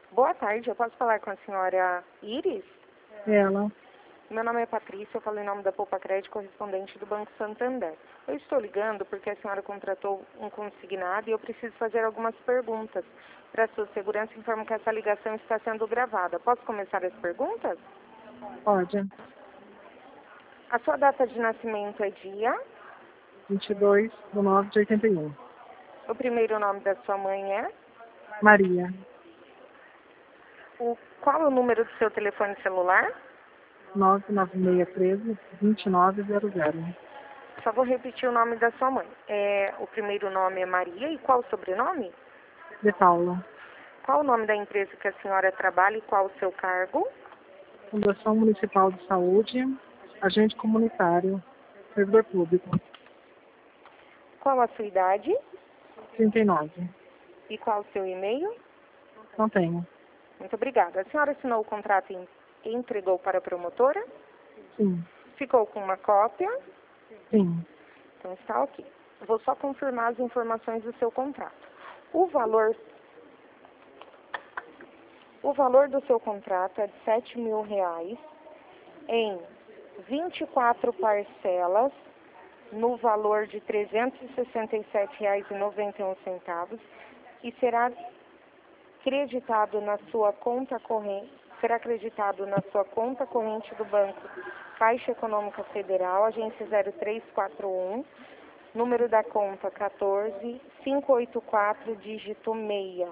Boa tarde, eu posso falar com a senhora Iris? Ela. Meu nome é Patrícia, eu falo em nome da Poupa Crédito, correspondente do Banco Santander. Eu estou ligando porque a senhora contratou um consignado e eu preciso fazer algumas perguntas. Para sua segurança, informo que essa ligação está sendo gravada. Posso começar as perguntas? Pode. A sua data de nascimento é dia? 22/9/81. O primeiro nome da sua mãe é? Maria. Qual é o número do seu telefone celular? 99613-2900. Só vou repetir o nome da sua mãe. O primeiro nome é Maria e qual o sobrenome? De Paula. Qual o nome da empresa que a senhora trabalha e qual o seu cargo? Fundação Municipal de Saúde, agente comunitário, servidor público. Qual a sua idade? 39. E qual o seu e-mail? Não tenho. Muito obrigada. A senhora assinou o contrato e entregou para a promotora? Sim. Ficou com uma cópia? Sim. Então está ok. Vou só confirmar as informações do seu contrato. O valor do seu contrato é de R$7.000 em 24 parcelas no valor de R$367,91 e será acreditado na sua conta corrente do Banco Caixa Econômica Federal, agência 0341, número da conta 14584, dígito 6.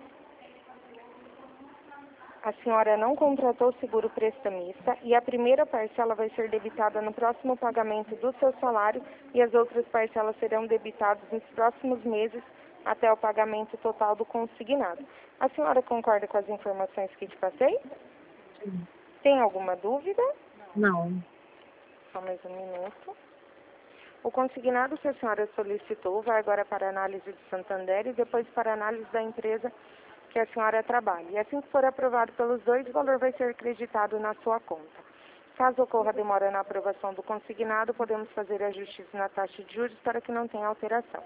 A senhora não contratou seguro prestamista e a primeira parcela vai ser debitada no próximo pagamento do seu salário e as outras parcelas serão debitadas nos próximos meses até o pagamento total do consignado. A senhora concorda com as informações que te passei? Sim. Tem alguma dúvida? Não. Só mais um minuto. O consignado que a senhora solicitou vai agora para a análise de Santander e depois para a análise da empresa que a senhora trabalha. E assim que for aprovado pelos dois, o valor vai ser acreditado na sua conta. Caso ocorra demora na aprovação do consignado, podemos fazer ajustes na taxa de juros para que não tenha alteração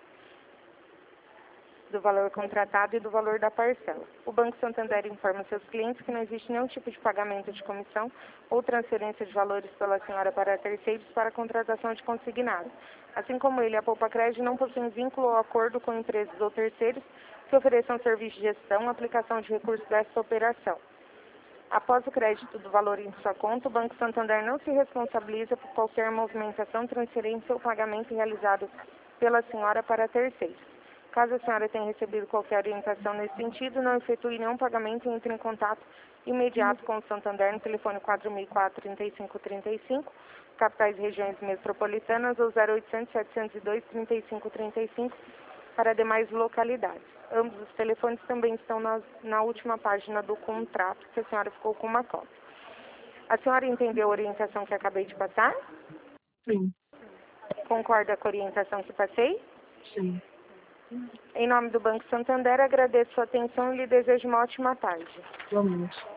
do valor contratado e do valor da parcela. O Banco Santander informa seus clientes que não existe nenhum tipo de pagamento de comissão ou transferência de valores pela senhora para terceiros para a contratação de consignado. Assim como ele, a Poupa Crédito não possui vínculo ou acordo com empresas ou terceiros que ofereçam serviço de gestão, aplicação de recursos desta operação. Após o crédito do valor em sua conta, o Banco Santander não se responsabiliza por qualquer movimentação, transferência ou pagamento realizado pela senhora para terceiros. Caso a senhora tenha recebido qualquer orientação nesse sentido, não efetue nenhum pagamento e entre em contato imediato com o Santander no telefone 4004-3535, capitais e regiões metropolitanas, ou 0800-702-3535 para demais localidades. Ambos os telefones também estão na última página do contrato, que a senhora ficou com uma cópia. A senhora entendeu a orientação que acabei de passar? Sim. Concorda com a orientação que passei? Sim. Em nome do Banco Santander, agradeço sua atenção e lhe desejo uma ótima tarde. Igualmente.